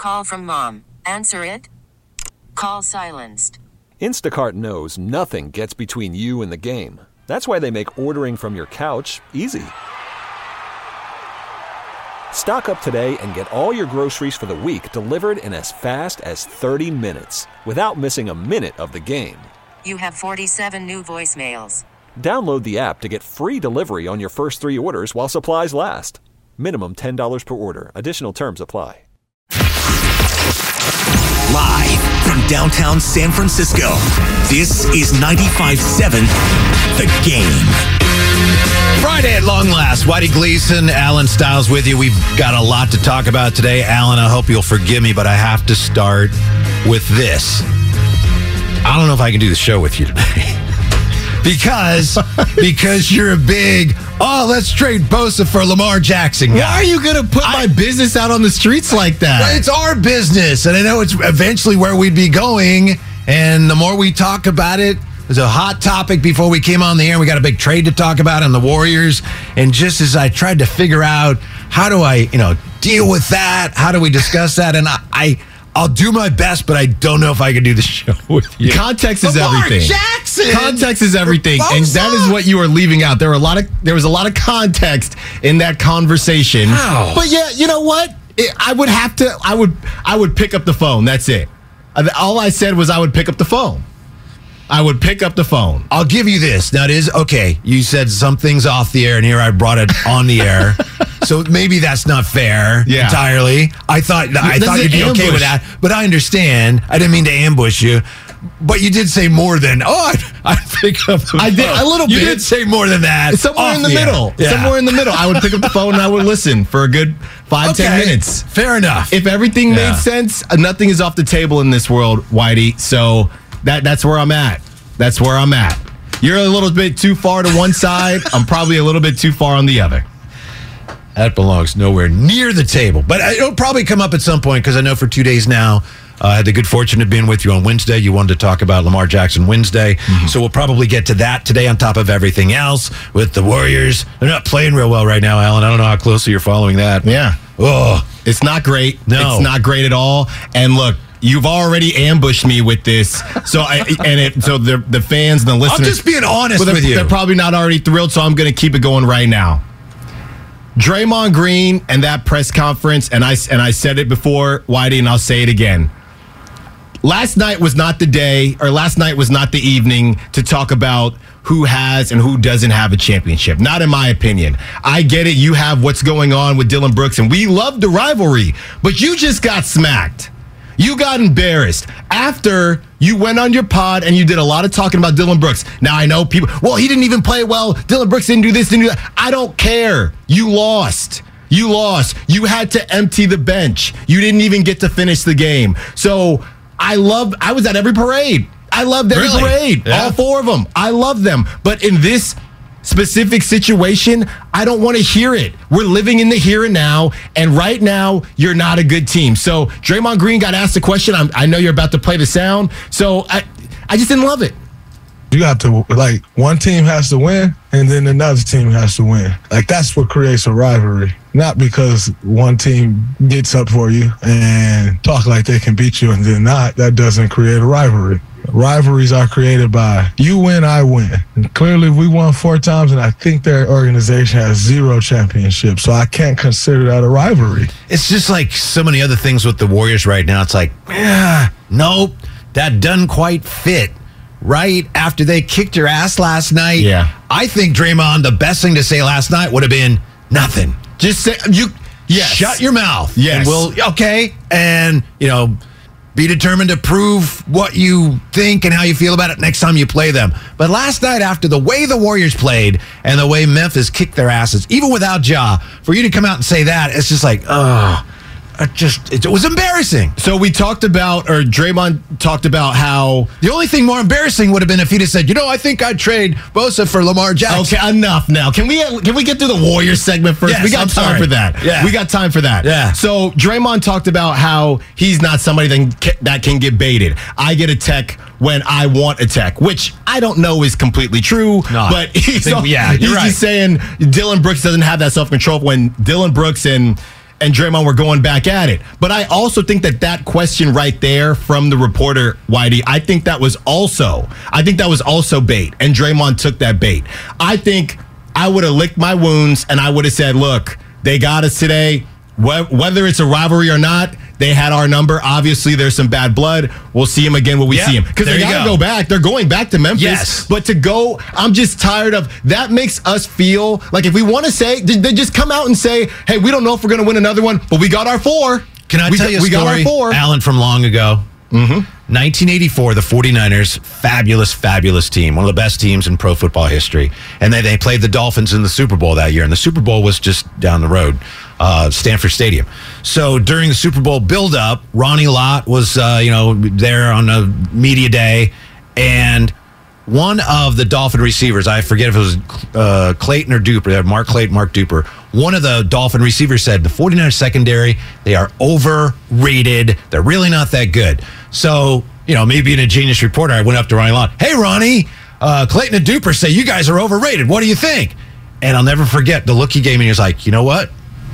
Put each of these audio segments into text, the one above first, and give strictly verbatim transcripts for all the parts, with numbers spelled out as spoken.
call from mom. Answer it. Call silenced. Instacart knows nothing gets between you and the game. That's why they make ordering from your couch easy. Stock up today and get all your groceries for the week delivered in as fast as thirty minutes without missing a minute of the game. You have forty-seven new voicemails. Download the app to get free delivery on your first three orders while supplies last. Minimum ten dollars per order. Additional terms apply. Live from downtown San Francisco, this is ninety-five point seven The Game. Friday at long last. Whitey Gleason, Alan Stiles with you. We've got a lot to talk about today. Alan, I hope you'll forgive me, but I have to start with this. I don't know if I can do the show with you today. Because because you're a big, oh, let's trade Bosa for Lamar Jackson guy. Why are you going to put I, my business out on the streets like that? It's our business, and I know it's eventually where we'd be going, and the more we talk about it, it was a hot topic before we came on the air, and we got a big trade to talk about on the Warriors, and just as I tried to figure out how do I, you know, deal with that, how do we discuss that, and I... I I'll do my best, but I don't know if I can do the show with you. Context is Lamar everything. Jackson. Context is everything, Bosa. and that is what you are leaving out. There were a lot of there was a lot of context in that conversation. How? But yeah, you know what? It, I would have to. I would. I would pick up the phone. That's it. All I said was I would pick up the phone. I would pick up the phone. I'll give you this. Now, it is, okay, you said some things off the air, and here I brought it on the air. So maybe that's not fair yeah. entirely. I thought I this thought you'd be ambush. okay with that, but I understand. I didn't mean to ambush you. But you did say more than, oh, I'd, I'd pick up the phone. I did a little you bit. You did say more than that. Somewhere in the, the middle. Yeah. Somewhere in the middle. I would pick up the phone and I would listen for a good five, okay. ten minutes. Fair enough. If everything yeah. made sense, nothing is off the table in this world, Whitey. So that that's where I'm at. That's where I'm at. You're a little bit too far to one side. I'm probably a little bit too far on the other. That belongs nowhere near the table. But it'll probably come up at some point because I know for two days now, uh, I had the good fortune of being with you on Wednesday. You wanted to talk about Lamar Jackson Wednesday. Mm-hmm. So we'll probably get to that today on top of everything else with the Warriors. They're not playing real well right now, Alan. I don't know how closely you're following that. Yeah. Oh, it's not great. No. It's not great at all. And look, you've already ambushed me with this, so I and it so the the fans and the listeners. I'm just being honest well, with you. They're probably not already thrilled, so I'm going to keep it going right now. Draymond Green and that press conference, and I and I said it before, Whitey, and I'll say it again. Last night was not the day, or last night was not the evening to talk about who has and who doesn't have a championship. Not in my opinion. I get it. You have what's going on with Dillon Brooks, and we love the rivalry, but you just got smacked. You got embarrassed after you went on your pod and you did a lot of talking about Dillon Brooks. Now, I know people, well, he didn't even play well. Dillon Brooks didn't do this, didn't do that. I don't care. You lost. You lost. You had to empty the bench. You didn't even get to finish the game. So I love, I was at every parade. I loved every really? parade. Yeah. All four of them. I love them. But in this specific situation, I don't want to hear it. We're living in the here and now, and right now, you're not a good team. So Draymond Green got asked a question. I'm, I know you're about to play the sound, so I, I just didn't love it. You have to, like, one team has to win, and then another team has to win. Like, that's what creates a rivalry. Not because one team gets up for you and talk like they can beat you and then not. That doesn't create a rivalry. Rivalries are created by you win, I win. And clearly we won four times, and I think their organization has zero championships, so I can't consider that a rivalry. It's just like so many other things with the Warriors right now. It's like, yeah, nope, that doesn't quite fit. Right after they kicked your ass last night, yeah. I think, Draymond, the best thing to say last night would have been nothing. Just say, you, yes. Shut your mouth. Yes. And we'll, okay, and, you know, be determined to prove what you think and how you feel about it next time you play them. But last night, after the way the Warriors played and the way Memphis kicked their asses, even without Ja, for you to come out and say that, it's just like, oh, it just it was embarrassing. So we talked about, or Draymond talked about how the only thing more embarrassing would have been if he'd have said, you know, I think I'd trade Bosa for Lamar Jackson. Okay, enough now. Can we can we get through the Warriors segment first? Yes, we got I'm time sorry. for that. Yeah. We got time for that. Yeah. So Draymond talked about how he's not somebody that can, that can get baited. I get a tech when I want a tech, which I don't know is completely true. No, but he's, think, yeah, you're he's right. just saying Dillon Brooks doesn't have that self-control when Dillon Brooks and and Draymond were going back at it. But I also think that that question right there from the reporter, Whitey, I think that was also, I think that was also bait, and Draymond took that bait. I think I would have licked my wounds, and I would have said, look, they got us today. Whether it's a rivalry or not, they had our number. Obviously, there's some bad blood. We'll see him again when we yep, see him. Because they got to go. go back. They're going back to Memphis. Yes. But to go, I'm just tired of, that makes us feel like if we want to say, they just come out and say, hey, we don't know if we're going to win another one, but we got our four. Can I we, tell you a we story, got our four. Alan, from long ago? Mm-hmm. nineteen eighty-four, the 49ers, fabulous, fabulous team, one of the best teams in pro football history. And they, they played the Dolphins in the Super Bowl that year, and the Super Bowl was just down the road, uh, Stanford Stadium. So during the Super Bowl build-up, Ronnie Lott was, uh, you know, there on a media day, and one of the Dolphin receivers, I forget if it was uh, Clayton or Duper, they had Mark Clayton, Mark Duper. One of the Dolphin receivers said, the 49ers secondary, they are overrated. They're really not that good. So, you know, me being a genius reporter, I went up to Ronnie Lott. Hey, Ronnie, uh, Clayton and Duper say you guys are overrated. What do you think? And I'll never forget the look he gave me. He was like, you know what?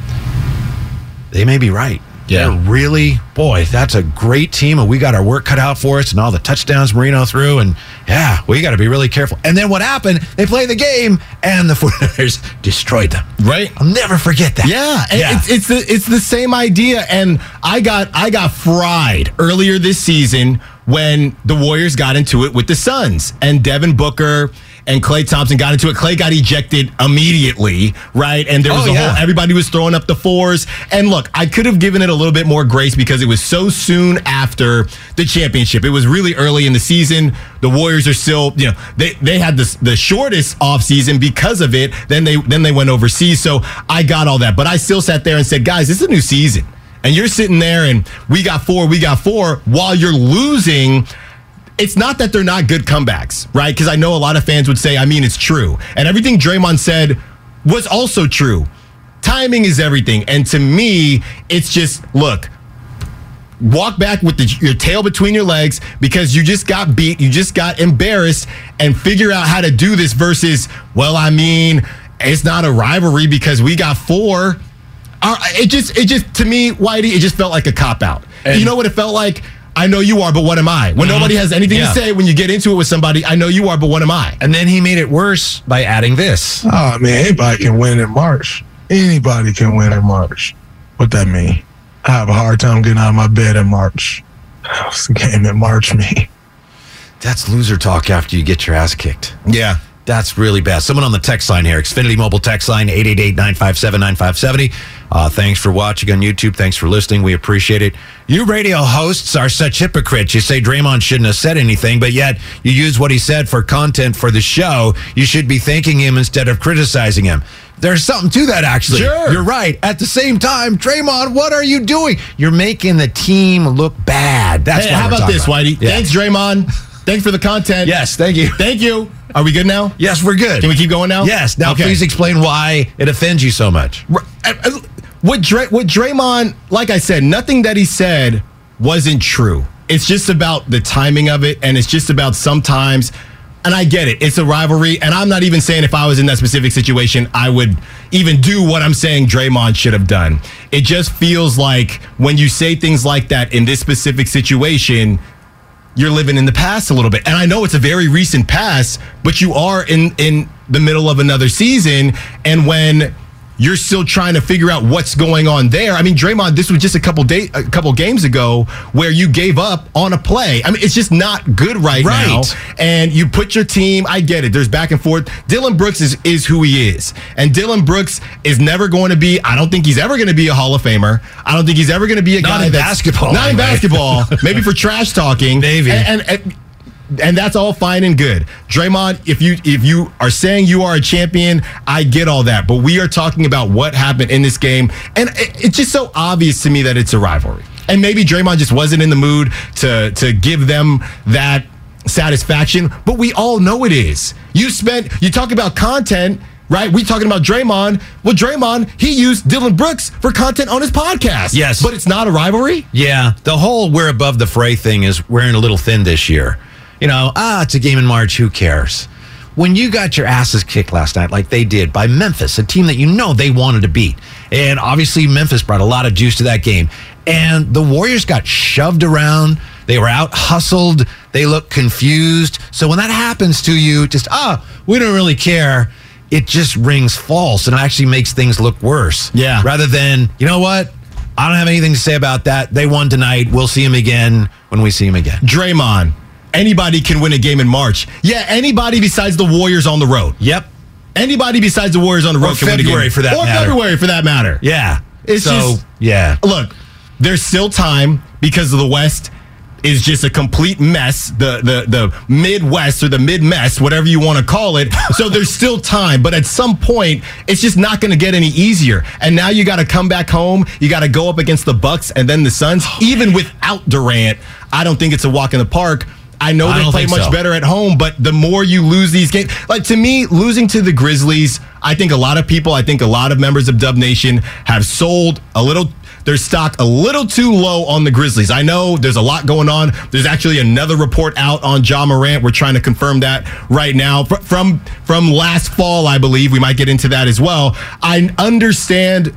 They may be right. Yeah. They're really, boy, that's a great team, and we got our work cut out for us, and all the touchdowns Marino threw, and yeah, we got to be really careful. And then what happened? They played the game, and the 49ers destroyed them. Right? I'll never forget that. Yeah, and yeah. It's, it's the it's the same idea. And I got I got fried earlier this season when the Warriors got into it with the Suns, and Devin Booker and Klay Thompson got into it. Klay got ejected immediately, right? And there was oh, a yeah. whole, everybody was throwing up the fours. And look, I could have given it a little bit more grace because it was so soon after the championship. It was really early in the season. The Warriors are still, you know, they, they had the, the shortest offseason because of it. Then they then they went overseas. So I got all that. But I still sat there and said, guys, this is a new season. And you're sitting there and we got four, we got four, while you're losing. It's not that they're not good comebacks, right? Because I know a lot of fans would say, I mean, it's true. And everything Draymond said was also true. Timing is everything. And to me, it's just, look, walk back with the, your tail between your legs because you just got beat, you just got embarrassed, and figure out how to do this versus, well, I mean, it's not a rivalry because we got four. Uh, it just, it just, to me, Whitey, it just felt like a cop-out. You know what it felt like? I know you are, but what am I? When mm-hmm. nobody has anything yeah. to say, when you get into it with somebody, I know you are, but what am I? And then he made it worse by adding this. Oh, man, anybody can win in March. Anybody can win in March. What that mean? I have a hard time getting out of my bed in March. What's the game in March mean? That's loser talk after you get your ass kicked. Yeah. That's really bad. Someone on the text line here, Xfinity Mobile text line, eight eight eight, nine five seven, nine five seven zero. Uh, thanks for watching on YouTube. Thanks for listening. We appreciate it. You radio hosts are such hypocrites. You say Draymond shouldn't have said anything, but yet you use what he said for content for the show. You should be thanking him instead of criticizing him. There's something to that, actually. Sure. You're right. At the same time, Draymond, what are you doing? You're making the team look bad. That's hey, what how we're about this, about. Whitey? Yeah. Thanks, Draymond. Thanks for the content. Yes, thank you. Thank you. Are we good now? Yes, we're good. Can we keep going now? Yes. Now, okay. Please explain why it offends you so much. What, Dray, what Draymond, like I said, nothing that he said wasn't true. It's just about the timing of it, and it's just about sometimes, and I get it, it's a rivalry, and I'm not even saying if I was in that specific situation, I would even do what I'm saying Draymond should have done. It just feels like when you say things like that in this specific situation, you're living in the past a little bit. And I know it's a very recent past, but you are in, in the middle of another season, and when you're still trying to figure out what's going on there. I mean, Draymond, this was just a couple day, a couple games ago where you gave up on a play. I mean, it's just not good right, right. now. And you put your team, I get it, there's back and forth. Dillon Brooks is, is who he is. And Dillon Brooks is never going to be, I don't think he's ever going to be a Hall of Famer. I don't think he's ever going to be a not guy in that's... basketball. Not anyway. in basketball. Maybe for trash talking. Maybe. And, and, and And that's all fine and good. Draymond, if you if you are saying you are a champion, I get all that. But we are talking about what happened in this game. And it, it's just so obvious to me that it's a rivalry. And maybe Draymond just wasn't in the mood to, to give them that satisfaction. But we all know it is. You spent, you talk about content, right? We talking about Draymond. Well, Draymond, he used Dillon Brooks for content on his podcast. Yes. But it's not a rivalry? Yeah. The whole we're above the fray thing is wearing a little thin this year. You know, ah, it's a game in March. Who cares? when you got your asses kicked last night, like they did by Memphis, a team that you know they wanted to beat, and obviously Memphis brought a lot of juice to that game, and the Warriors got shoved around, they were out hustled, they looked confused. So when that happens to you, just, ah, oh, we don't really care, it just rings false and it actually makes things look worse. Yeah. Rather than, you know what? I don't have anything to say about that. They won tonight. We'll see them again when we see them again. Draymond, anybody can win a game in March. Yeah, anybody besides the Warriors on the road. Yep. Anybody besides the Warriors on the road or can February win a game. for that or matter. Or February for that matter. Yeah. It's so, just, yeah. Look, there's still time because of the West is just a complete mess, the the the Midwest or the mid-mess, whatever you want to call it. So there's still time, but at some point, it's just not going to get any easier. And now you got to come back home. You got to go up against the Bucks and then the Suns. Even without Durant, I don't think it's a walk in the park. I know I they play much so. better at home, but the more you lose these games, like to me, losing to the Grizzlies, I think a lot of people, I think a lot of members of Dub Nation have sold a little their stock a little too low on the Grizzlies. I know there's a lot going on. There's actually another report out on Ja Morant. We're trying to confirm that right now. From from last fall, I believe. We might get into that as well. I understand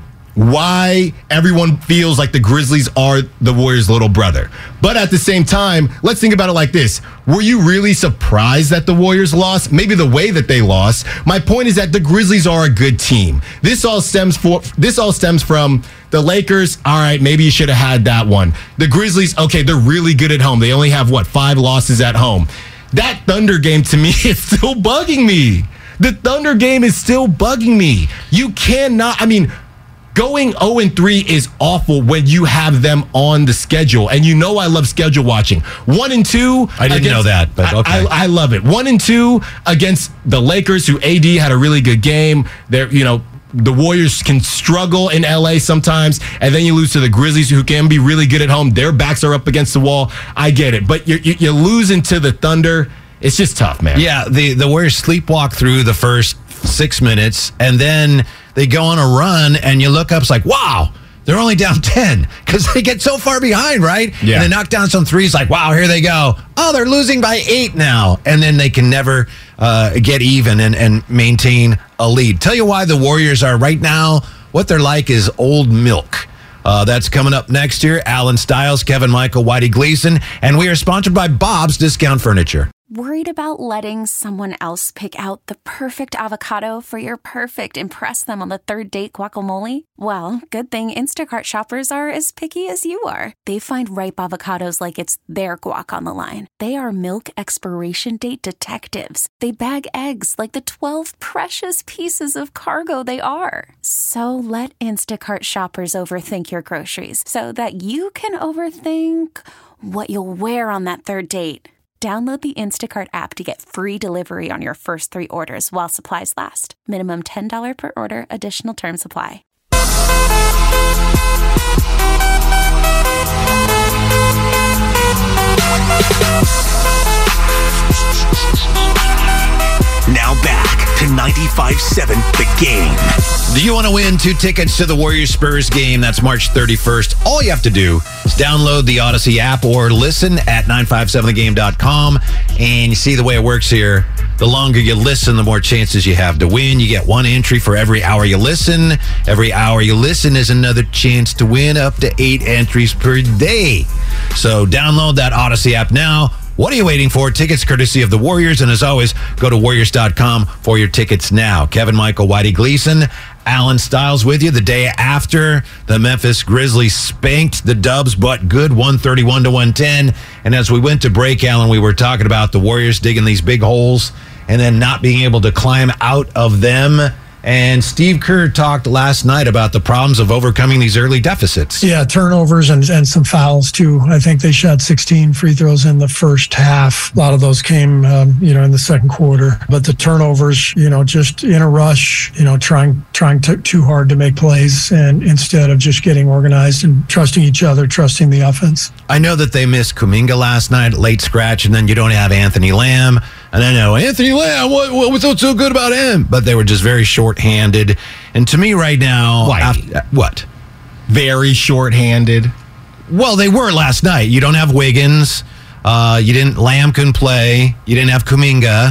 why everyone feels like the Grizzlies are the Warriors' little brother. But at the same time, let's think about it like this. Were you really surprised that the Warriors lost? Maybe the way that they lost. My point is that the Grizzlies are a good team. This all stems for this all stems from the Lakers. All right, maybe you should have had that one. The Grizzlies, okay, they're really good at home. They only have, what, five losses at home. That Thunder game, to me, is still bugging me. The Thunder game is still bugging me. You cannot, I mean, going oh and three is awful when you have them on the schedule. And you know I love schedule watching. One and two. I didn't against, know that, but okay. I, I, I love it. One and two against the Lakers, who A D had a really good game. They're, you know, the Warriors can struggle in L A sometimes, and then you lose to the Grizzlies, who can be really good at home. Their backs are up against the wall. I get it. But you're, you're losing to the Thunder. It's just tough, man. Yeah, the, the Warriors sleepwalk through the first six minutes, and then they go on a run, and you look up, it's like, wow, they're only down ten, because they get so far behind, right? Yeah. And they knock down some threes, like, wow, here they go. Oh, they're losing by eight now. And then they can never uh, get even and, and maintain a lead. Tell you why the Warriors are right now, what they're like is old milk. Uh, that's coming up next year. Alan Stiles, Kevin Michael, Whitey Gleason, and we are sponsored by Bob's Discount Furniture. Worried about letting someone else pick out the perfect avocado for your perfect impress them on the third date guacamole? Well, good thing Instacart shoppers are as picky as you are. They find ripe avocados like it's their guac on the line. They are milk expiration date detectives. They bag eggs like the twelve precious pieces of cargo they are. So let Instacart shoppers overthink your groceries so that you can overthink what you'll wear on that third date. Download the Instacart app to get free delivery on your first three orders while supplies last. Minimum ten dollars per order. Additional terms apply. Now back to ninety-five seven The Game. Do you want to win two tickets to the Warriors-Spurs game? That's March thirty-first. All you have to do is download the Odyssey app or listen at nine five seven the game dot com. And you see the way it works here. The longer you listen, the more chances you have to win. You get one entry for every hour you listen. Every hour you listen is another chance to win, up to eight entries per day. So download that Odyssey app now. What are you waiting for? Tickets courtesy of the Warriors. And as always, go to warriors dot com for your tickets now. Kevin Michael, Whitey Gleason, Alan Stiles with you the day after the Memphis Grizzlies spanked the Dubs, but good, one thirty-one to one ten. And as we went to break, Alan, we were talking about the Warriors digging these big holes and then not being able to climb out of them. And Steve Kerr talked last night about the problems of overcoming these early deficits. Yeah, turnovers and, and some fouls, too. I think they shot sixteen free throws in the first half. A lot of those came, um, you know, in the second quarter. But the turnovers, you know, just in a rush, you know, trying trying to, too hard to make plays, and instead of just getting organized and trusting each other, trusting the offense. I know that they missed Kuminga last night, late scratch, and then you don't have Anthony Lamb. And I know, Anthony Lamb, what, what was so good about him? But they were just very short-handed. And to me right now... Whitey. After, what? Very short-handed. Well, they were last night. You don't have Wiggins. Uh, you didn't... Lamb couldn't play. You didn't have Kuminga.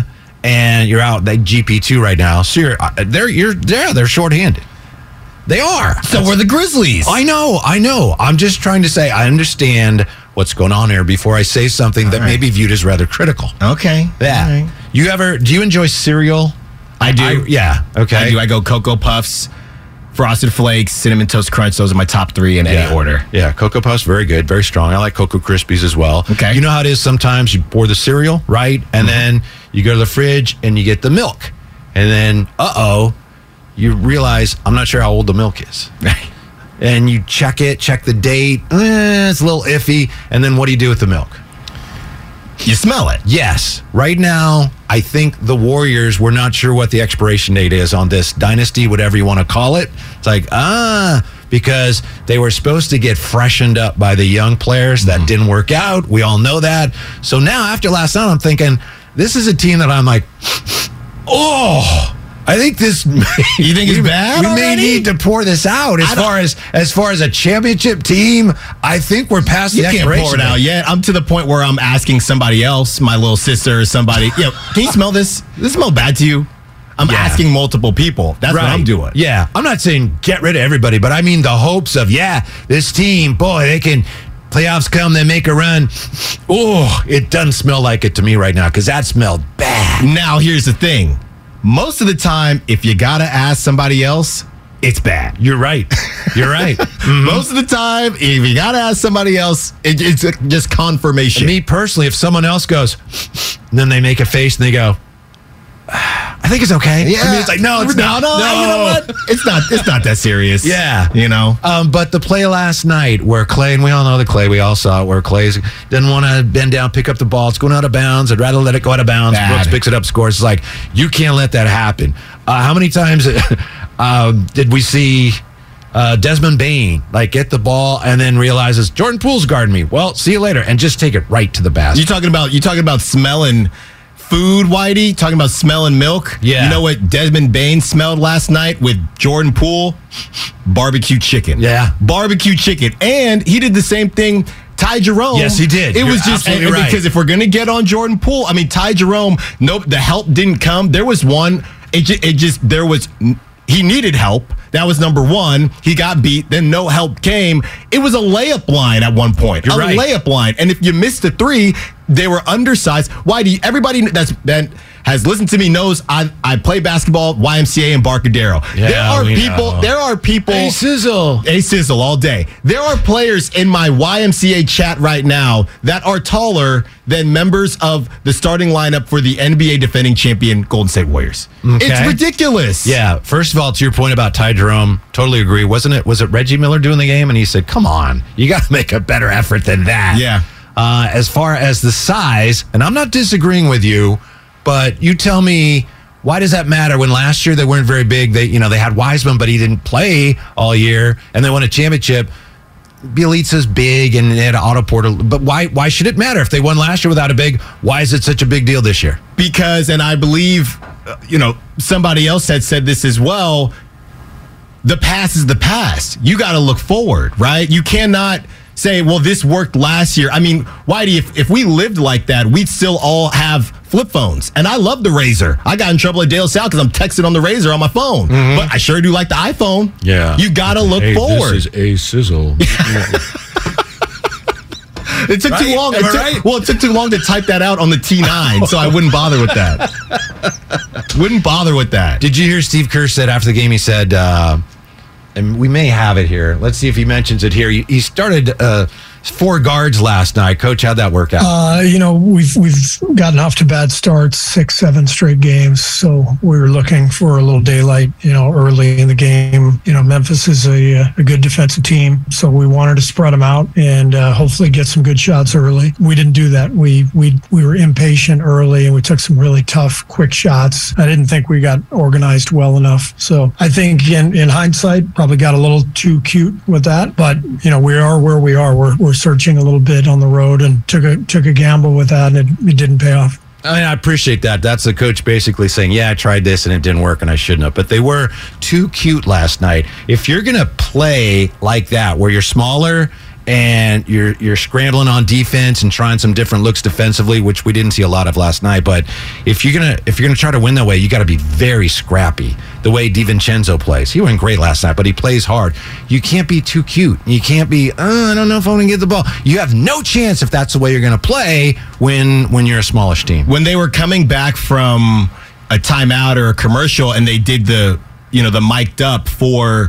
and you're out at G P two right now. So you're, uh, they're, you're, yeah, they're shorthanded. They are. So were the Grizzlies. I know, I know. I'm just trying to say I understand what's going on here before I say something that right. may be viewed as rather critical. Okay. Yeah. All right. You ever, do you enjoy cereal? I do. I, yeah. Okay. I do. I go Cocoa Puffs, Frosted Flakes, Cinnamon Toast Crunch. Those are my top three in yeah. any order. Yeah. Cocoa Puffs, very good, very strong. I like Cocoa Krispies as well. Okay. You know how it is sometimes you pour the cereal, right? And mm-hmm. then you go to the fridge and you get the milk. And then, uh-oh, you realize I'm not sure how old the milk is. And you check it, check the date. Eh, it's a little iffy. And then what do you do with the milk? You smell it. Yes. Right now, I think the Warriors, we're not sure what the expiration date is on this dynasty, whatever you want to call it. It's like, ah, because they were supposed to get freshened up by the young players. That mm-hmm. didn't work out. We all know that. So now, after last night, I'm thinking, this is a team that I'm like, oh, I think this. May, you think it's we, bad? We already? may need to pour this out. As far as as far as a championship team, I think we're past you the can't pour it out yet. I'm to the point where I'm asking somebody else, my little sister or somebody, you know, can you smell this? Does this smell bad to you? I'm yeah. asking multiple people. That's right. what I'm doing. Yeah, I'm not saying get rid of everybody, but I mean the hopes of yeah, this team, boy, they can. Playoffs come, they make a run. Oh, it doesn't smell like it to me right now because that smelled bad. Now here's the thing. Most of the time, if you got to ask somebody else, it's bad. You're right. You're right. Mm-hmm. Most of the time, if you got to ask somebody else, it, it's just confirmation. And me personally, if someone else goes, and then they make a face and they go, I think it's okay. Yeah. I mean, it's like, no, it's no, not. No, no, you know what? It's not, it's not that serious. Yeah. You know? Um, but the play last night where Clay, and we all know the Clay, we all saw it, where Clay didn't want to bend down, pick up the ball. It's going out of bounds. I'd rather let it go out of bounds. Bad. Brooks picks it up, scores. It's like, you can't let that happen. Uh, how many times uh, did we see uh, Desmond Bain, like, get the ball and then realizes Jordan Poole's guarding me? Well, see you later. And just take it right to the basket. You talking about, you talking about smelling food, Whitey? Talking about smelling milk? Yeah. You know what Desmond Bain smelled last night with Jordan Poole? Barbecue chicken. Yeah. Barbecue chicken. And he did the same thing. Ty Jerome. Yes, he did. It You're was just and, right. because if we're gonna get on Jordan Poole, I mean Ty Jerome. Nope, the help didn't come. There was one. It just, it just there was. He needed help. That was number one. He got beat. Then no help came. It was a layup line at one point. You're a right. layup line. And if you missed the three, they were undersized. Why do you, everybody that's that has listened to me knows I I play basketball, Y M C A, and Barcadero. Yeah, there are we people. know. There are people. A sizzle. A sizzle all day. There are players in my Y M C A chat right now that are taller than members of the starting lineup for the N B A defending champion Golden State Warriors. Okay. It's ridiculous. Yeah. First of all, to your point about Ty Jerome, totally agree. Wasn't it? Was it Reggie Miller doing the game? And he said, "Come on, you got to make a better effort than that." Yeah. Uh, as far as the size, and I'm not disagreeing with you, but you tell me, why does that matter when last year they weren't very big? They, you know, they had Wiseman, but he didn't play all year, and they won a championship. Bielitsa's big, and they had Otto Porter. But why? Why should it matter if they won last year without a big? Why is it such a big deal this year? Because, and I believe, uh, you know, somebody else had said this as well. The past is the past. You got to look forward, right? You cannot say, well, this worked last year. I mean, Whitey, if, if we lived like that, we'd still all have flip phones. And I love the Razor. I got in trouble at De La Salle because I'm texting on the Razor on my phone. Mm-hmm. But I sure do like the iPhone. Yeah. You got to look hey, forward. This is a sizzle. It took right? too long. It Am I took, right? Well, it took too long to type that out on the T nine, so I wouldn't bother with that. Wouldn't bother with that. Did you hear Steve Kerr said after the game, he said, uh, and we may have it here. Let's see if he mentions it here. He, he started uh, four guards last night. Coach, how'd that work out? Uh, you know, we've we've gotten off to bad starts, six, seven straight games. So we were looking for a little daylight, you know, early in the game. You know, Memphis is a, a good defensive team, so we wanted to spread them out and uh, hopefully get some good shots early. We didn't do that. We we we were impatient early, and we took some really tough, quick shots. I didn't think we got organized well enough. So I think in, in hindsight, probably got a little too cute with that. But you know, we are where we are. We're we're searching a little bit on the road and took a took a gamble with that, and it, it didn't pay off. I mean, I appreciate that. That's the coach basically saying, yeah, I tried this and it didn't work and I shouldn't have. But they were too cute last night. If you're going to play like that, where you're smaller and you're you're scrambling on defense and trying some different looks defensively, which we didn't see a lot of last night. But if you're gonna if you're gonna try to win that way, you got to be very scrappy. The way DiVincenzo plays, he went great last night, but he plays hard. You can't be too cute. You can't be. Oh, I don't know if I'm gonna get the ball. You have no chance if that's the way you're gonna play when when you're a smallish team. When they were coming back from a timeout or a commercial, and they did the you know the mic'd up for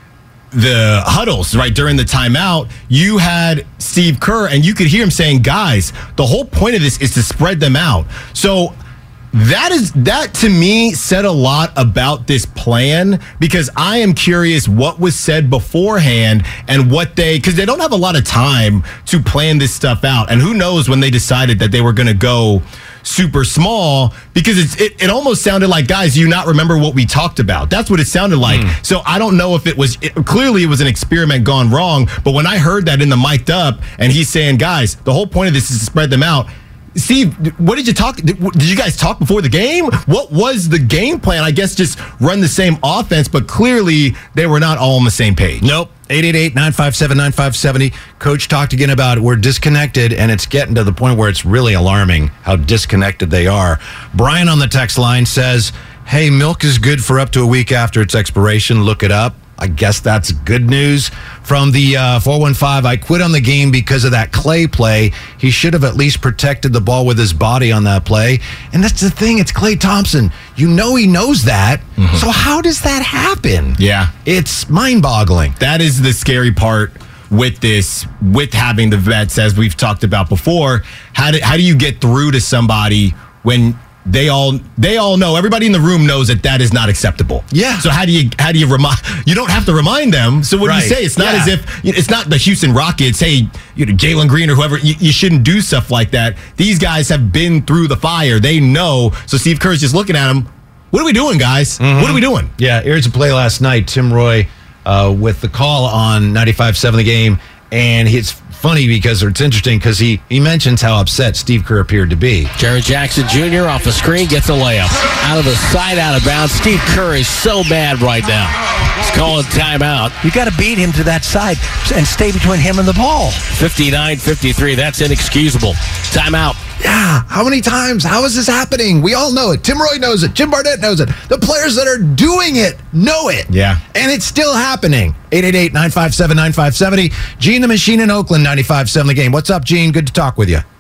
the huddles right during the timeout, you had Steve Kerr, and you could hear him saying, guys, the whole point of this is to spread them out. So that is that to me said a lot about this plan, because I am curious what was said beforehand and what they, because they don't have a lot of time to plan this stuff out, and who knows when they decided that they were going to go super small, because it's, it, it almost sounded like, guys, do you not remember what we talked about? That's what it sounded like. Mm. So I don't know if it was, it, clearly it was an experiment gone wrong, but when I heard that in the mic'd up, and he's saying, guys, the whole point of this is to spread them out. Steve, what did you talk? Did, did you guys talk before the game? What was the game plan? I guess just run the same offense, but clearly they were not all on the same page. Nope. eight eight eight, nine five seven, nine five seven zero. Coach talked again about we're disconnected, and it's getting to the point where it's really alarming how disconnected they are. Brian on the text line says, hey, milk is good for up to a week after its expiration. Look it up. I guess that's good news. From the uh, four one five, I quit on the game because of that Clay play. He should have at least protected the ball with his body on that play. And that's the thing. It's Klay Thompson. You know he knows that. Mm-hmm. So how does that happen? Yeah. It's mind-boggling. That is the scary part with this, with having the vets, as we've talked about before. How do, how do you get through to somebody when They all they all know, everybody in the room knows that that is not acceptable. Yeah. So how do you how do you remind? You don't have to remind them. So what right. do you say? It's not yeah. as if you know, it's not the Houston Rockets. Hey, you know, Jalen Green or whoever. You, you shouldn't do stuff like that. These guys have been through the fire. They know. So Steve Kerr's just looking at them. What are we doing, guys? Mm-hmm. What are we doing? Yeah. Here's a play last night. Tim Roy uh, with the call on ninety-five seven The Game, and it's funny because it's interesting because he, he mentions how upset Steve Kerr appeared to be. Jaren Jackson Junior off the screen gets a layup. Out of the side, out of bounds. Steve Kerr is so bad right now. He's calling timeout. You got to beat him to that side and stay between him and the ball. fifty-nine fifty-three. That's inexcusable. Timeout. Yeah, how many times? How is this happening? We all know it. Tim Roy knows it. Jim Barnett knows it. The players that are doing it know it. Yeah. And it's still happening. eight eight eight, nine five seven, nine five seven zero. Gene the Machine in Oakland, ninety-five seven The Game. What's up, Gene? Good to talk with you.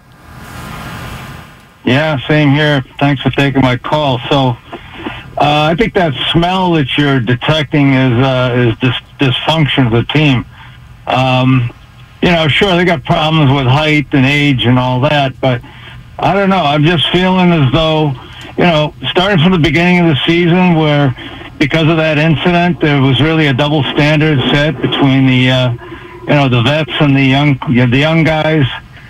Yeah, same here. Thanks for taking my call. So uh, I think that smell that you're detecting is uh, is dis- dysfunction of the team. Um, you know, sure, they got problems with height and age and all that, but I don't know. I'm just feeling as though, you know, starting from the beginning of the season where because of that incident, there was really a double standard set between the, uh, you know, the vets and the young, the young guys.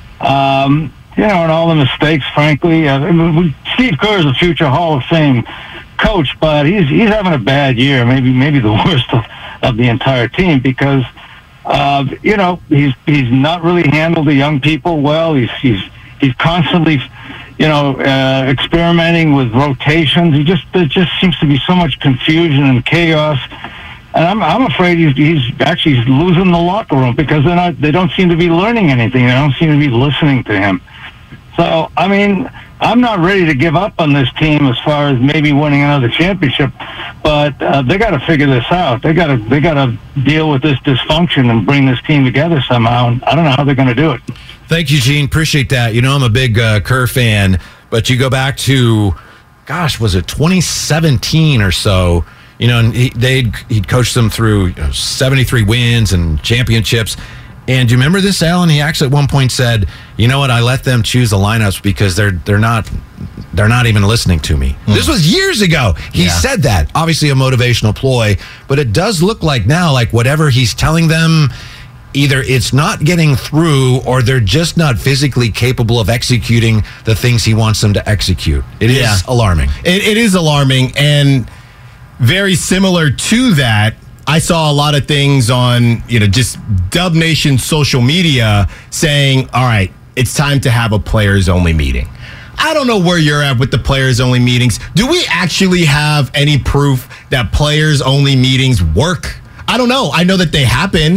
Um, you know, and all the mistakes, frankly. Uh, Steve Kerr is a future Hall of Fame coach, but he's he's having a bad year, maybe maybe the worst of, of the entire team because, uh, you know, he's he's not really handled the young people well. He's he's he's constantly, you know, uh, experimenting with rotations. He just there just seems to be so much confusion and chaos, and I'm I'm afraid he's he's actually losing the locker room because they're not they don't seem to be learning anything. They don't seem to be listening to him. So I mean, I'm not ready to give up on this team as far as maybe winning another championship, but uh, they got to figure this out. They got to they got to deal with this dysfunction and bring this team together somehow. And I don't know how they're going to do it. Thank you, Gene. Appreciate that. You know, I'm a big uh, Kerr fan, but you go back to, gosh, was it twenty seventeen or so? You know, and he, they'd he'd coached them through you know, seventy-three wins and championships. And do you remember this, Alan? He actually at one point said, "You know what? I let them choose the lineups because they're they're not they're not even listening to me." Mm. This was years ago. He yeah. said that. Obviously, a motivational ploy, but it does look like now, like whatever he's telling them, either it's not getting through or they're just not physically capable of executing the things he wants them to execute. It yeah. is alarming. It, it is alarming, and very similar to that. I saw a lot of things on, you know, just Dub Nation social media saying, all right, it's time to have a players-only meeting. I don't know where you're at with the players-only meetings. Do we actually have any proof that players-only meetings work? I don't know. I know that they happen,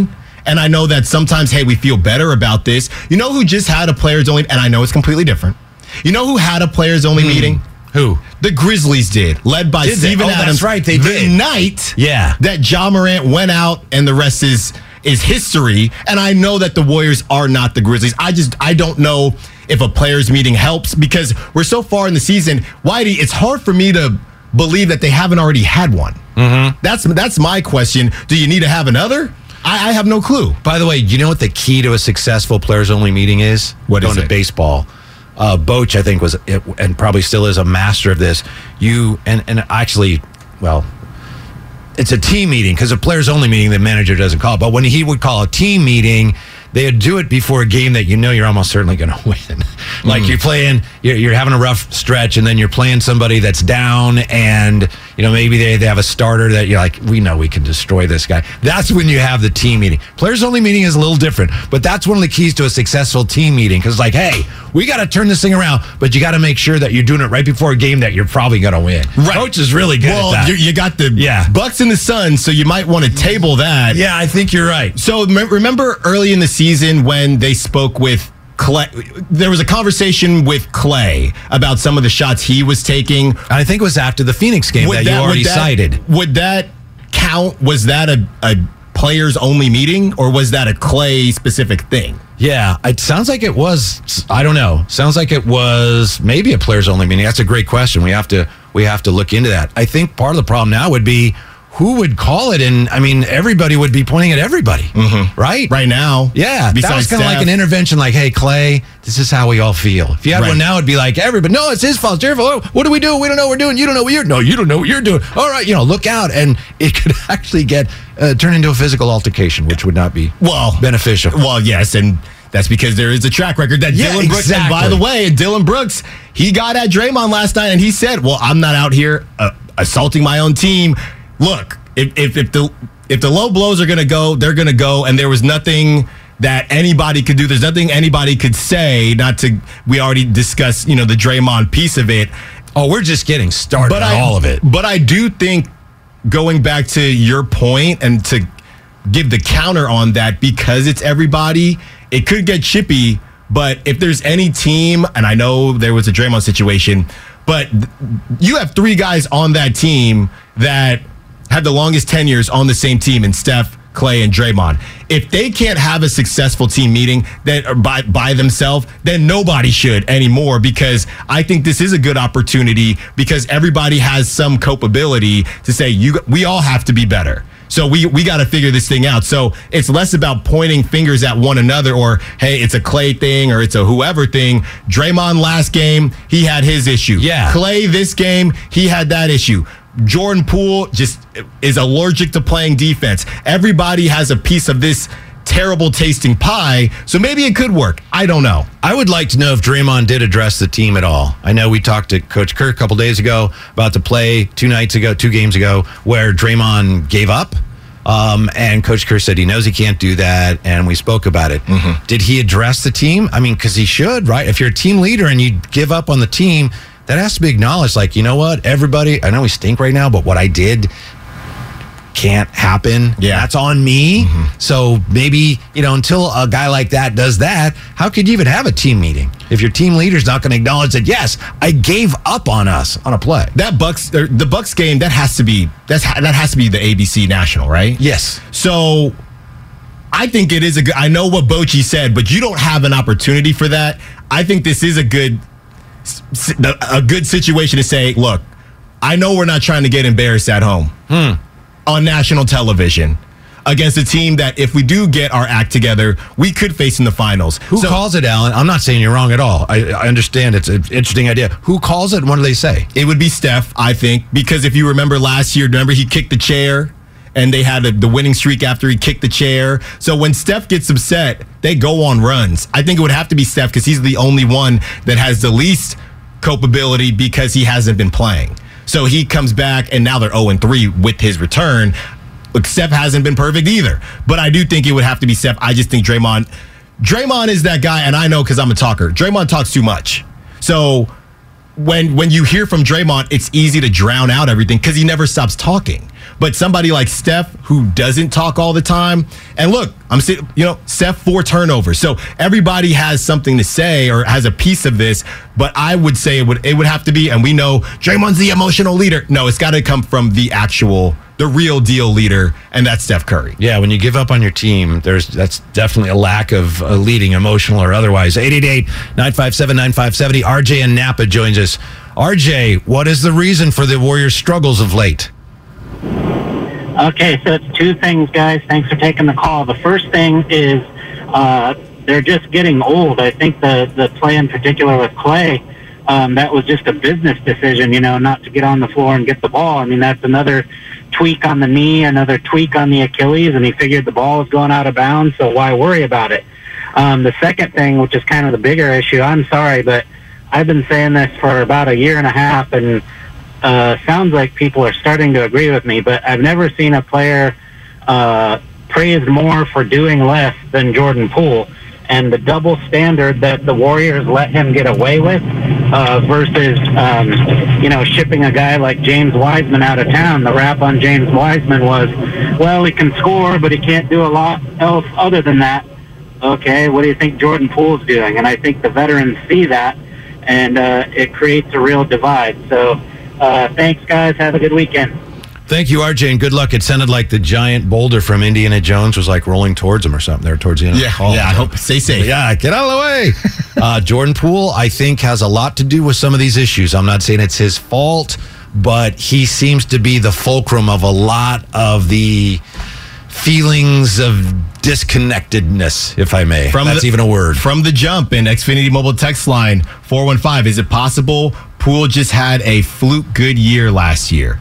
And I know that sometimes, hey, we feel better about this. You know who just had a players only, and I know it's completely different. You know who had a players only mm. meeting? Who? The Grizzlies did, led by did Steven oh, Adams. That's right, they the did. The night yeah. that Ja Morant went out, and the rest is is history. And I know that the Warriors are not the Grizzlies. I just, I don't know if a players meeting helps because we're so far in the season. Whitey, it's hard for me to believe that they haven't already had one. Mm-hmm. That's that's my question. Do you need to have another? I, I have no clue. By the way, do you know what the key to a successful players-only meeting is? What Going is it? to baseball. Uh, Boch, I think, was, and probably still is, a master of this. You, and, and actually, well, it's a team meeting because a players-only meeting, the manager doesn't call it. But when he would call a team meeting, they would do it before a game that you know you're almost certainly going to win. Like mm. you're playing, you're, you're having a rough stretch, and then you're playing somebody that's down, and you know maybe they, they have a starter that you're like, we know we can destroy this guy. That's when you have the team meeting. Players only meeting is a little different, but that's one of the keys to a successful team meeting because it's like, hey, we got to turn this thing around, but you got to make sure that you're doing it right before a game that you're probably going to win. Right. Coach is really good well, at that. You, you got the yeah. Bucks and the Suns, so you might want to table that. Yeah, I think you're right. So remember early in the season when they spoke with Clay, there was a conversation with Clay about some of the shots he was taking. I think it was after the Phoenix game that, that you already would that, cited. Would that count? Was that a, a players only meeting, or was that a Clay specific thing? Yeah, it sounds like it was. I don't know. Sounds like it was maybe a players only meeting. That's a great question. We have to we have to look into that. I think part of the problem now would be who would call it, and I mean everybody would be pointing at everybody, mm-hmm. right? Right now, yeah. That was kind of like an intervention, like, "Hey, Clay, this is how we all feel." If you had right. one now, it'd be like everybody, "No, it's his fault. It's your fault. What do we do? We don't know what we're doing. You don't know what you're. No, you don't know what you're doing. All right, you know, look out." And it could actually get uh, turn into a physical altercation, which would not be well beneficial. Well, yes, and that's because there is a track record that yeah, Dylan Brooks. Exactly. And by the way, Dylan Brooks, he got at Draymond last night, and he said, "Well, I'm not out here uh, assaulting my own team. Look." If, if if the if the low blows are going to go, they're going to go, and there was nothing that anybody could do. There's nothing anybody could say. Not to we already discussed, you know, the Draymond piece of it. Oh, we're just getting started but on I, all of it. But I do think going back to your point and to give the counter on that, because it's everybody, it could get chippy. But if there's any team, and I know there was a Draymond situation, but you have three guys on that team that have the longest tenures on the same team in Steph, Clay, and Draymond. If they can't have a successful team meeting that by by themselves, then nobody should anymore, because I think this is a good opportunity because everybody has some culpability to say you we all have to be better. So we we got to figure this thing out. So it's less about pointing fingers at one another or, hey, it's a Clay thing or it's a whoever thing. Draymond last game, he had his issue. Yeah. Clay this game, he had that issue. Jordan Poole just is allergic to playing defense. Everybody has a piece of this terrible tasting pie, so maybe it could work. I don't know. I would like to know if Draymond did address the team at all. I know we talked to Coach Kirk a couple days ago about the play two nights ago, two games ago, where Draymond gave up. Um, and Coach Kerr said he knows he can't do that, and we spoke about it. Mm-hmm. Did he address the team? I mean, because he should, right? If you're a team leader and you give up on the team, that has to be acknowledged. Like, you know what? Everybody, I know we stink right now, but what I did can't happen. Yeah. That's on me. Mm-hmm. So maybe, you know, until a guy like that does that, how could you even have a team meeting if your team leader's not going to acknowledge that, yes, I gave up on us on a play? That Bucks, or the Bucks game, that has to be that's that has to be the A B C National, right? Yes. So I think it is a good. I know what Bochy said, but you don't have an opportunity for that. I think this is a good a good situation to say, look, I know we're not trying to get embarrassed at home. Hmm. On national television against a team that if we do get our act together, we could face in the finals. Who so, calls it, Alan? I'm not saying you're wrong at all. I, I understand it's an interesting idea. Who calls it and what do they say? It would be Steph, I think, because if you remember last year, remember he kicked the chair and they had a, the winning streak after he kicked the chair. So when Steph gets upset, they go on runs. I think it would have to be Steph because he's the only one that has the least culpability because he hasn't been playing. So he comes back, and now they're oh and three with his return. Look, Steph hasn't been perfect either. But I do think it would have to be Steph. I just think Draymond, Draymond is that guy, and I know because I'm a talker. Draymond talks too much. So when when you hear from Draymond, it's easy to drown out everything because he never stops talking. But somebody like Steph, who doesn't talk all the time, and look, I'm saying, you know, Steph, four turnovers. So everybody has something to say or has a piece of this, but I would say it would it would have to be, and we know Draymond's the emotional leader. No, it's got to come from the actual, the real deal leader, and that's Steph Curry. Yeah, when you give up on your team, there's that's definitely a lack of uh, leading, emotional or otherwise. eight eight eight, nine five seven, nine five seven zero. R J in Napa joins us. R J, what is the reason for the Warriors' struggles of late? Okay, so it's two things, guys. Thanks for taking the call. The first thing is uh, they're just getting old. I think the, the play in particular with Clay, um, that was just a business decision, you know, not to get on the floor and get the ball. I mean, that's another tweak on the knee, another tweak on the Achilles, and he figured the ball was going out of bounds, so why worry about it? Um, the second thing, which is kind of the bigger issue, I'm sorry, but I've been saying this for about a year and a half, and Uh, sounds like people are starting to agree with me, but I've never seen a player uh, praised more for doing less than Jordan Poole. And the double standard that the Warriors let him get away with uh, versus, um, you know, shipping a guy like James Wiseman out of town. The rap on James Wiseman was, well, he can score, but he can't do a lot else other than that. Okay, what do you think Jordan Poole's doing? And I think the veterans see that, and uh, it creates a real divide. So, Uh, thanks, guys. Have a good weekend. Thank you, R J, and good luck. It sounded like the giant boulder from Indiana Jones was like rolling towards him or something there towards the end yeah, of the call. Yeah, I hope. Stay safe. Yeah, get out of the way. uh, Jordan Poole, I think, has a lot to do with some of these issues. I'm not saying it's his fault, but he seems to be the fulcrum of a lot of the feelings of disconnectedness, if I may. From That's the, even a word. From the jump in Xfinity Mobile text line four one five, is it possible Poole just had a fluke good year last year?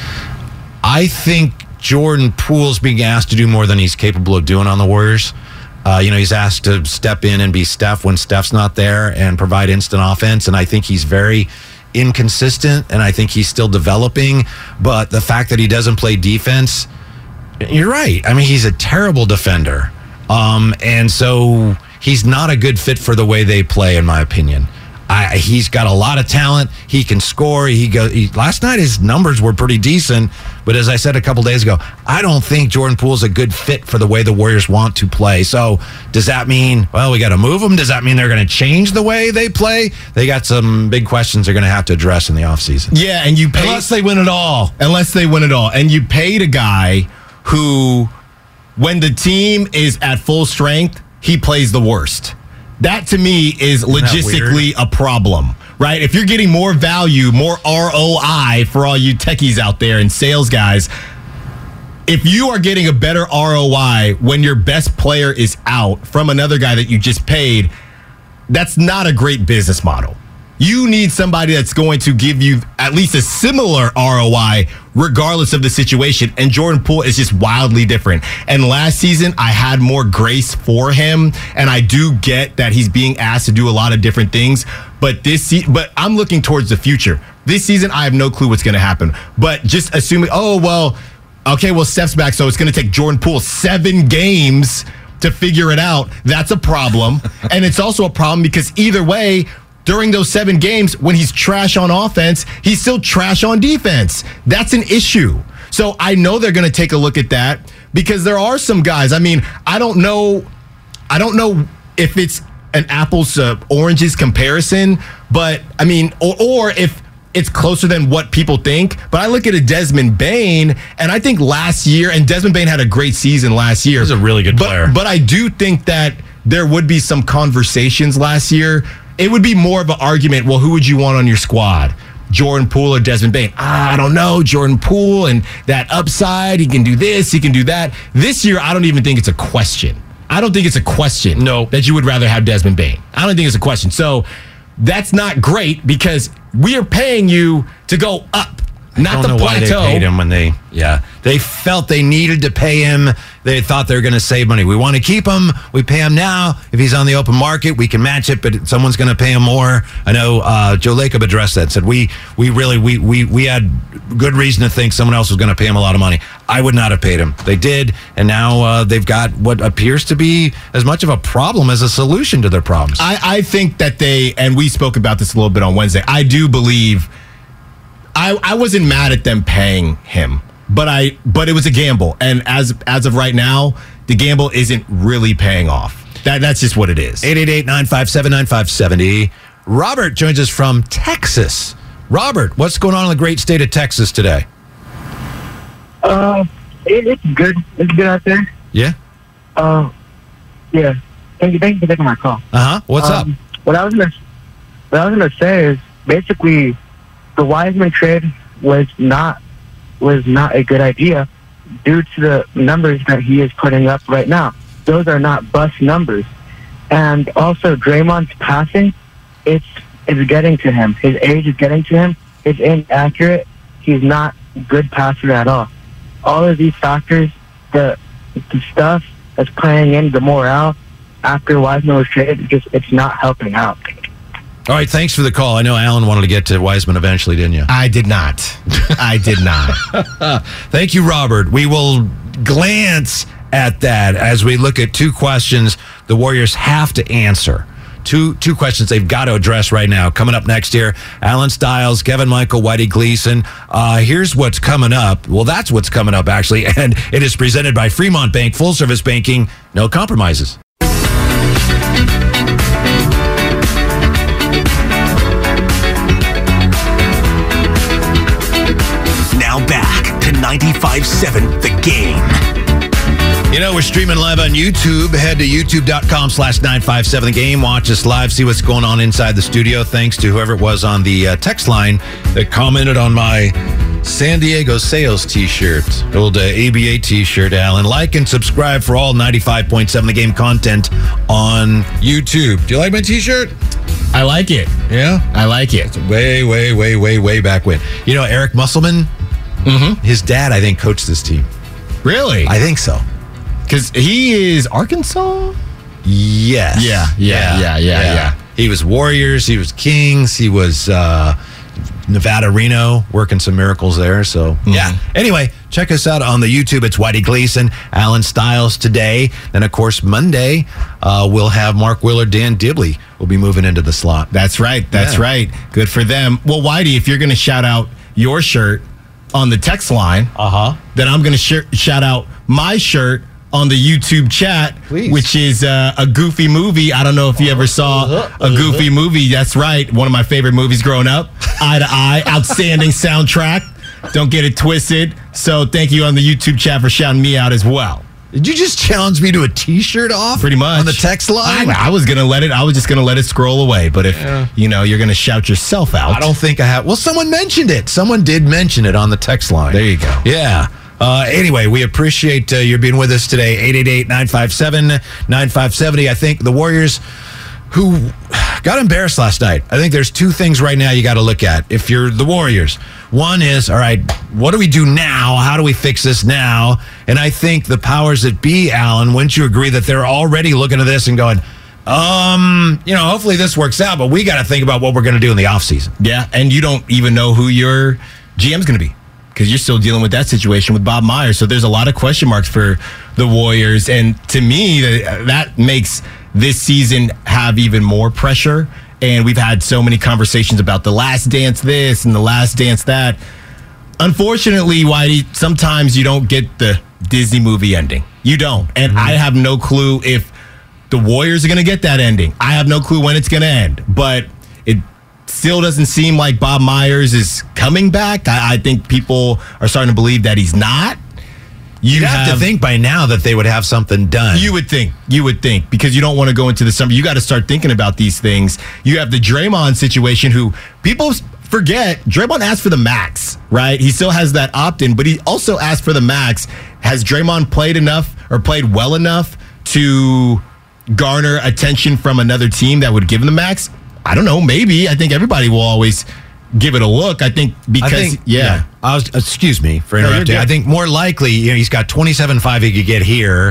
I think Jordan Poole's being asked to do more than he's capable of doing on the Warriors. Uh, you know, he's asked to step in and be Steph when Steph's not there and provide instant offense, and I think he's very inconsistent, and I think he's still developing, but the fact that he doesn't play defense, you're right. I mean, he's a terrible defender. Um, and so he's not a good fit for the way they play, in my opinion. I, he's got a lot of talent. He can score. He go. He, last night, his numbers were pretty decent. But as I said a couple days ago, I don't think Jordan Poole's a good fit for the way the Warriors want to play. So does that mean, well, we got to move him? Does that mean they're going to change the way they play? They got some big questions they're going to have to address in the offseason. Yeah, and you pay, unless they win it all. Unless they win it all. And you paid a guy who, when the team is at full strength, he plays the worst. That, to me, is logistically a problem, right? If you're getting more value, more R O I for all you techies out there and sales guys, if you are getting a better R O I when your best player is out from another guy that you just paid, that's not a great business model. You need somebody that's going to give you at least a similar R O I regardless of the situation. And Jordan Poole is just wildly different. And last season, I had more grace for him. And I do get that he's being asked to do a lot of different things. But this, se- but I'm looking towards the future. This season, I have no clue what's going to happen. But just assuming, oh, well, okay, well, Steph's back, so it's going to take Jordan Poole seven games to figure it out. That's a problem. And it's also a problem because either way, during those seven games, when he's trash on offense, he's still trash on defense. That's an issue. So I know they're going to take a look at that because there are some guys. I mean, I don't know. I don't know if it's an apples to oranges comparison, but I mean, or, or if it's closer than what people think. But I look at a Desmond Bane, and I think last year, and Desmond Bane had a great season last year. He's a really good but, player. But I do think that there would be some conversations last year. It would be more of an argument, well, who would you want on your squad? Jordan Poole or Desmond Bane? Ah, I don't know. Jordan Poole and that upside. He can do this. He can do that. This year, I don't even think it's a question. I don't think it's a question no. that you would rather have Desmond Bane. I don't think it's a question. So that's not great because we are paying you to go up, not I don't the know plateau. Why they paid him when they, yeah, they felt they needed to pay him. They thought they were going to save money. We want to keep him. We pay him now. If he's on the open market, we can match it, but someone's going to pay him more. I know uh, Joe Lacob addressed that. Said we we really we we we had good reason to think someone else was going to pay him a lot of money. I would not have paid him. They did, and now uh, they've got what appears to be as much of a problem as a solution to their problems. I, I think that they, and we spoke about this a little bit on Wednesday. I do believe. I, I wasn't mad at them paying him. but I but it was a gamble, and as as of right now, the gamble isn't really paying off. That that's just what it is. eight eight eight, nine five seven, nine five seven zero. Robert joins us from Texas. Robert, what's going on in the great state of Texas today? Uh, it, it's good. It's good out there. Yeah. Uh, yeah. Thank you. Thank you for taking my call. Uh huh. What's um, up? What I was gonna, what I was gonna say is basically, the Wiseman trade was not was not a good idea due to the numbers that he is putting up right now. Those are not bust numbers, and also Draymond's passing, it's it's getting to him. His age is getting to him. It's inaccurate. He's not a good passer at all. All of these factors, the the stuff that's playing in the morale after Wiseman was traded, just it's not helping out. All right, thanks for the call. I know Alan wanted to get to Wiseman eventually, didn't you? I did not. I did not. Thank you, Robert. We will glance at that as we look at two questions the Warriors have to answer. Two two questions they've got to address right now. Coming up next here, Alan Stiles, Kevin Michael, Whitey Gleason. Uh, here's what's coming up. Well, that's what's coming up, actually. And it is presented by Fremont Bank, full service banking, no compromises. Now back to ninety-five seven The Game. You know, we're streaming live on YouTube. Head to youtube.com slash 957 The Game. Watch us live. See what's going on inside the studio. Thanks to whoever it was on the uh, text line that commented on my San Diego sales t-shirt. Old uh, A B A t-shirt, Alan. Like and subscribe for all ninety-five point seven The Game content on YouTube. Do you like my t-shirt? I like it. Yeah? I like it. It's way, way, way, way, way back when. You know, Eric Musselman? Mm-hmm. His dad, I think, coached this team. Really? I think so. Because he is Arkansas? Yes. Yeah, yeah, yeah, yeah, yeah. He was Warriors. He was Kings. He was uh, Nevada, Reno, working some miracles there. So, mm-hmm. yeah. Anyway, check us out on the YouTube. It's Whitey Gleason, Alan Stiles today. Then, of course, Monday, uh, we'll have Mark Willard, Dan Dibley will be moving into the slot. That's right. That's yeah. right. Good for them. Well, Whitey, if you're going to shout out your shirt on the text line, uh-huh. then I'm going to sh- shout out my shirt on the YouTube chat, Please. which is uh, a Goofy movie. I don't know if you ever saw a Goofy movie. That's right. One of my favorite movies growing up. Eye to Eye. Outstanding soundtrack. Don't get it twisted. So thank you on the YouTube chat for shouting me out as well. Did you just challenge me to a t-shirt off? Pretty much. On the text line? I, I was going to let it, I was just going to let it scroll away. But if, yeah. you know, you're going to shout yourself out. I don't think I have. Well, someone mentioned it. Someone did mention it on the text line. There you go. Yeah. Uh, anyway, we appreciate uh, you being with us today. eight eight eight, nine five seven, nine five seven zero. I think the Warriors, who got embarrassed last night, I think there's two things right now you got to look at if you're the Warriors. One is, all right, what do we do now? How do we fix this now? And I think the powers that be, Alan, wouldn't you agree that they're already looking at this and going, um, you know, hopefully this works out, but we got to think about what we're going to do in the offseason. Yeah, and you don't even know who your G M's going to be, because you're still dealing with that situation with Bob Myers. So there's a lot of question marks for the Warriors. And to me, that makes this season have even more pressure. And we've had so many conversations about the last dance this and the last dance that. Unfortunately, Whitey, sometimes you don't get the Disney movie ending. You don't. And mm-hmm. I have no clue if the Warriors are going to get that ending. I have no clue when it's going to end. But it still doesn't seem like Bob Myers is coming back. I, I think people are starting to believe that he's not. You You'd have, have to think by now that they would have something done. You would think. You would think. Because you don't want to go into the summer. You got to start thinking about these things. You have the Draymond situation, who people forget. Draymond asked for the max, right? He still has that opt-in, but he also asked for the max. Has Draymond played enough or played well enough to garner attention from another team that would give him the max? I don't know. Maybe. I think everybody will always give it a look. I think because, I think, yeah. yeah. I was, excuse me for interrupting. No, I think more likely, you know, he's got twenty-seven five he could get here.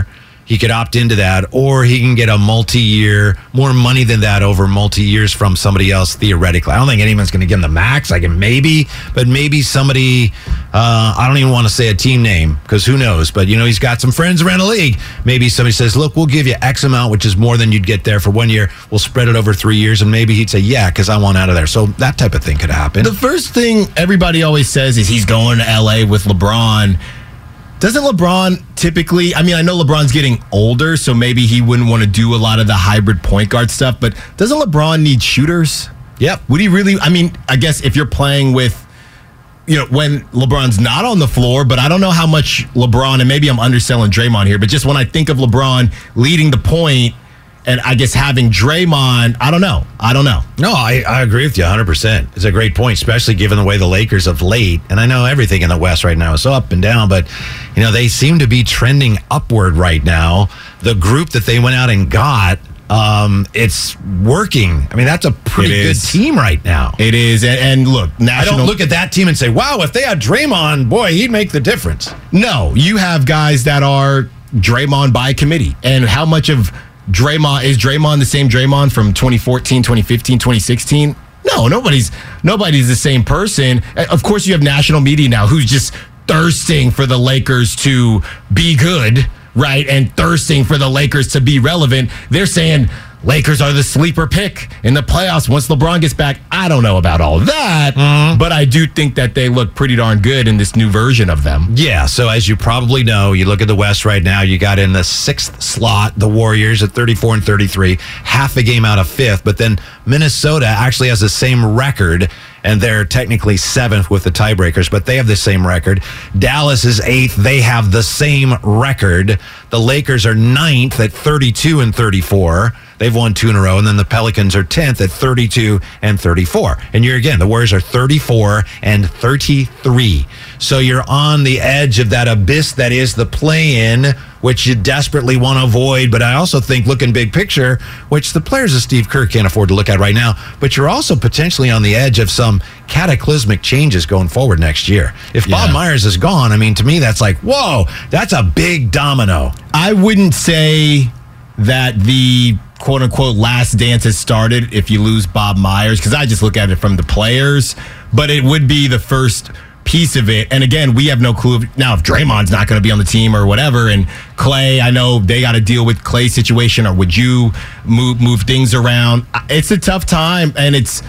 he could opt into that, or he can get a multi-year, more money than that over multi-years from somebody else, theoretically. I don't think anyone's going to give him the max. I can maybe, but maybe somebody, uh, I don't even want to say a team name, because who knows, but, you know, he's got some friends around the league. Maybe somebody says, look, we'll give you X amount, which is more than you'd get there for one year. We'll spread it over three years, and maybe he'd say, yeah, because I want out of there. So that type of thing could happen. The first thing everybody always says is he's going to L A with LeBron. Doesn't LeBron typically, I mean, I know LeBron's getting older, so maybe he wouldn't want to do a lot of the hybrid point guard stuff, but doesn't LeBron need shooters? Yep. Would he really, I mean, I guess if you're playing with, you know, when LeBron's not on the floor, but I don't know how much LeBron, and maybe I'm underselling Draymond here, but just when I think of LeBron leading the point, and I guess having Draymond, I don't know. I don't know. No, I, I agree with you one hundred percent. It's a great point, especially given the way the Lakers of late, and I know everything in the West right now is so up and down, but, you know, they seem to be trending upward right now. The group that they went out and got, um, it's working. I mean, that's a pretty It good is. team right now. It is. And, and look, I national. don't look at that team and say, wow, if they had Draymond, boy, he'd make the difference. No, you have guys that are Draymond by committee. And how much of Draymond is Draymond the same Draymond from twenty fourteen, twenty fifteen, twenty sixteen? No, nobody's nobody's the same person. Of course, you have national media now who's just thirsting for the Lakers to be good, right? And thirsting for the Lakers to be relevant. They're saying Lakers are the sleeper pick in the playoffs once LeBron gets back. I don't know about all that, mm-hmm. but I do think that they look pretty darn good in this new version of them. Yeah, so as you probably know, you look at the West right now, you got in the sixth slot, the Warriors at thirty-four and thirty-three, half a game out of fifth, but then Minnesota actually has the same record, and they're technically seventh with the tiebreakers, but they have the same record. Dallas is eighth. They have the same record. The Lakers are ninth at thirty-two and thirty-four. They've won two in a row. And then the Pelicans are tenth at thirty-two and thirty-four. And you're, again, the Warriors are thirty-four and thirty-three. So you're on the edge of that abyss that is the play-in, which you desperately want to avoid. But I also think, looking big picture, which the players of Steve Kerr can't afford to look at right now, but you're also potentially on the edge of some cataclysmic changes going forward next year. If yeah. Bob Myers is gone, I mean, to me, that's like, whoa, that's a big domino. I wouldn't say that the quote-unquote last dance has started if you lose Bob Myers, because I just look at it from the players, but it would be the first piece of it. And again, we have no clue if, now if Draymond's not going to be on the team or whatever, and Clay, I know they got to deal with Clay's situation, or would you move move things around? It's a tough time, and it's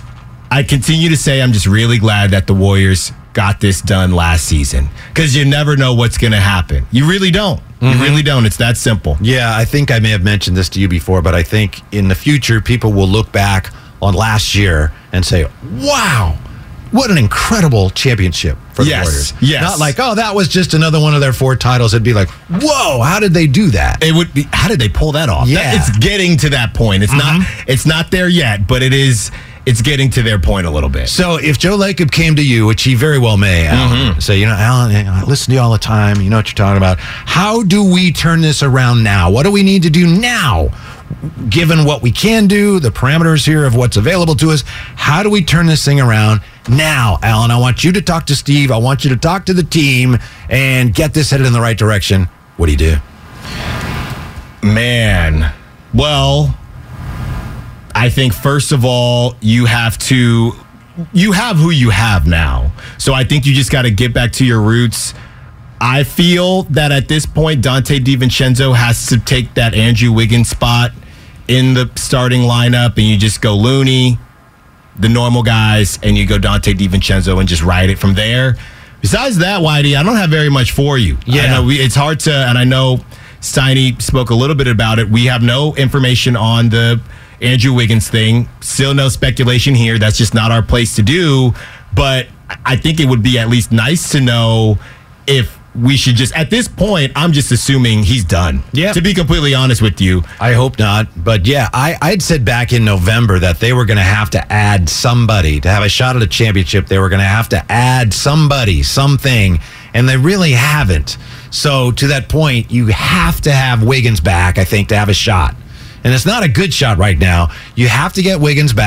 I continue to say I'm just really glad that the Warriors got this done last season, because you never know what's going to happen. You really don't. You mm-hmm. really don't. It's that simple. Yeah, I think I may have mentioned this to you before, but I think in the future, people will look back on last year and say, wow, what an incredible championship for the yes, Warriors. Yes. Not like, oh, that was just another one of their four titles. It'd be like, whoa, how did they do that? It would be, how did they pull that off? Yeah. That, it's getting to that point. It's mm-hmm. not it's not there yet, but it is it's getting to their point a little bit. So if Joe Lacob came to you, which he very well may, Alan, mm-hmm. say, you know, Alan, I listen to you all the time. You know what you're talking about. How do we turn this around now? What do we need to do now? Given what we can do, the parameters here of what's available to us, how do we turn this thing around now, Alan? I want you to talk to Steve. I want you to talk to the team and get this headed in the right direction. What do you do? Man, well, I think first of all, you have to, you have who you have now. So I think you just got to get back to your roots. I feel that at this point, Dante DiVincenzo has to take that Andrew Wiggins spot in the starting lineup, and you just go Looney, the normal guys, and you go Dante DiVincenzo and just ride it from there. Besides that, Whitey, I don't have very much for you. Yeah. I know we, it's hard to, and I know Steiny spoke a little bit about it. We have no information on the Andrew Wiggins thing. Still no speculation here. That's just not our place to do. But I think it would be at least nice to know if we should just, at this point, I'm just assuming he's done. Yeah. To be completely honest with you. I hope not. But yeah, I, I'd said back in November that they were going to have to add somebody to have a shot at a championship. They were going to have to add somebody, something, and they really haven't. So to that point, you have to have Wiggins back, I think, to have a shot. And it's not a good shot right now. You have to get Wiggins back,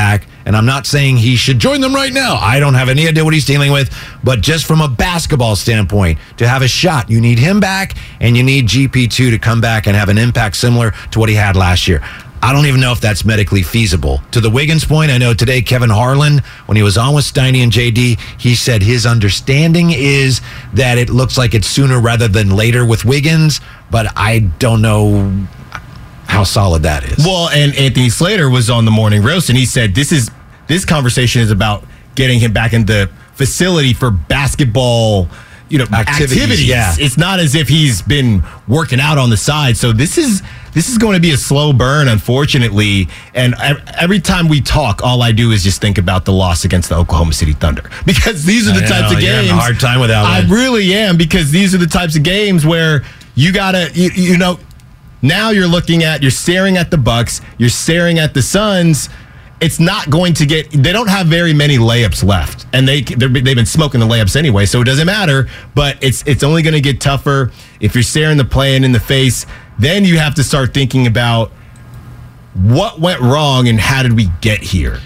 And I'm not saying he should join them right now. I don't have any idea what he's dealing with. But just from a basketball standpoint, to have a shot, you need him back and you need G P two to come back and have an impact similar to what he had last year. I don't even know if that's medically feasible. To the Wiggins point, I know today Kevin Harlan, when he was on with Steiny and J D, he said his understanding is that it looks like it's sooner rather than later with Wiggins, but I don't know how solid that is. Well, and Anthony Slater was on the morning roast, and he said this is this conversation is about getting him back in the facility for basketball, you know, activities. activities. Yeah. It's not as if he's been working out on the side. So this is this is going to be a slow burn, unfortunately. And every time we talk, all I do is just think about the loss against the Oklahoma City Thunder, because these are the I types know, of you're games. having a hard time with that I one. really am, because these are the types of games where you gotta, you, you know, now you're looking at, you're staring at the Bucks, you're staring at the Suns. It's not going to get, they don't have very many layups left, and they they've been smoking the layups anyway, so it doesn't matter. But it's it's only going to get tougher if you're staring the play-in in the face. Then you have to start thinking about what went wrong and how did we get here.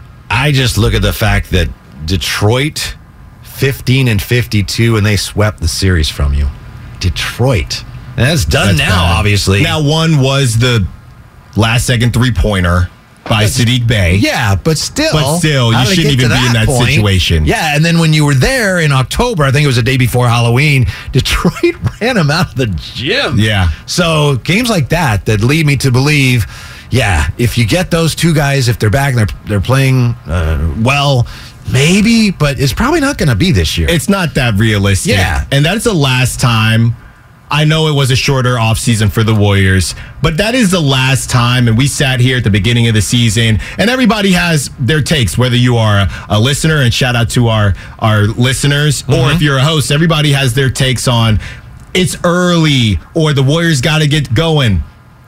I just look at the fact that Detroit fifteen and fifty-two, and they swept the series from you. Detroit. And that's done That's now, bad. obviously. Now, one was the last second three-pointer by Sadiq Bey. Yeah, but still. But still, how you did it shouldn't get even to be in that point? situation. Yeah, and then when you were there in October, I think it was the day before Halloween, Detroit ran him out of the gym. Yeah. So games like that that lead me to believe, yeah, if you get those two guys, if they're back and they're, they're playing uh, well, maybe, but it's probably not going to be this year. It's not that realistic. Yeah. And that's the last time. I know it was a shorter offseason for the Warriors, but that is the last time. And we sat here at the beginning of the season, and everybody has their takes, whether you are a, a listener, and shout out to our, our listeners, mm-hmm. or if you're a host, everybody has their takes on it's early or the Warriors got to get going.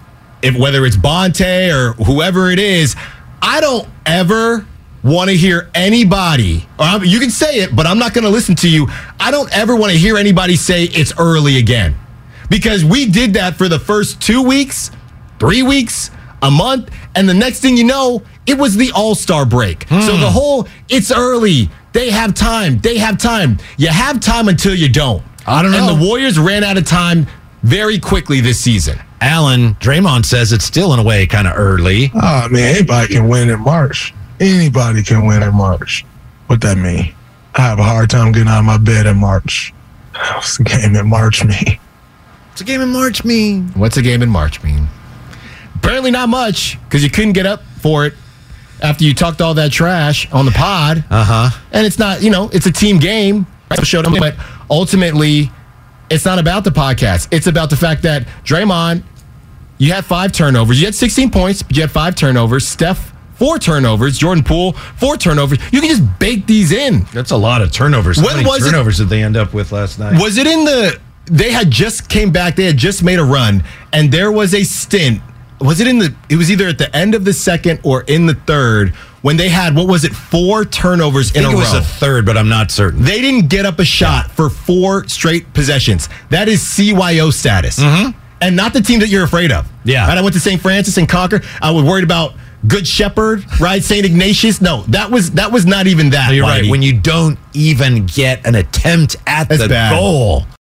If whether it's Bonte or whoever it is, I don't ever want to hear anybody, or I'm, you can say it, but I'm not going to listen to you. I don't ever want to hear anybody say it's early again. Because we did that for the first two weeks, three weeks, a month, and the next thing you know, it was the All-Star break. Hmm. So the whole, it's early, they have time, they have time. You have time until you don't. I don't know. And the Warriors ran out of time very quickly this season. Alan, Draymond says it's still in a way kind of early. Oh, man, anybody can win in March. Anybody can win in March. What that mean? I have a hard time getting out of my bed in March. What's the game in March mean? What's a game in March mean? What's a game in March mean? Apparently not much, because you couldn't get up for it after you talked all that trash on the pod. Uh-huh. And it's not, you know, it's a team game. Right? Showed them, but ultimately, it's not about the podcast. It's about the fact that Draymond, you had five turnovers. You had sixteen points, but you had five turnovers. Steph, four turnovers. Jordan Poole, four turnovers. You can just bake these in. That's a lot of turnovers. How When many was it- turnovers did they end up with last night? Was it in the... They had just came back. They had just made a run, and there was a stint. Was it in the? It was either at the end of the second or in the third when they had, what was it, four turnovers in I think a it was row. the third, but I'm not certain. They didn't get up a shot for four straight possessions. That is C Y O status, Mm-hmm. and not the team that you're afraid of. Yeah. And I went to Saint Francis and Concord. I was worried about Good Shepherd, right? Saint Ignatius. No, that was that was not even that. No, you're right. Whitey. When you don't even get an attempt at That's the bad. goal.